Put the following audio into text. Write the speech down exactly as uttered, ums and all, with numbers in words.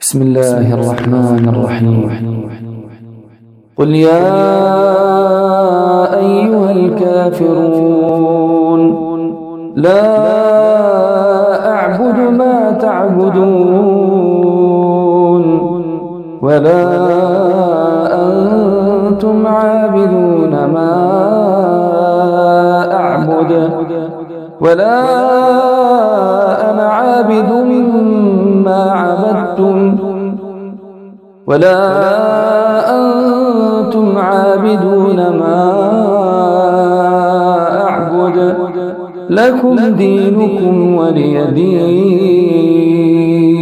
بسم الله الرحمن الرحيم. قل يا أيها الكافرون لا أعبد ما تعبدون ولا أنتم عابدون ما أعبد ولا أنا عابد ما عبدتم ولا أنتم عابدون ما أعبد لكم دينكم ولي دين.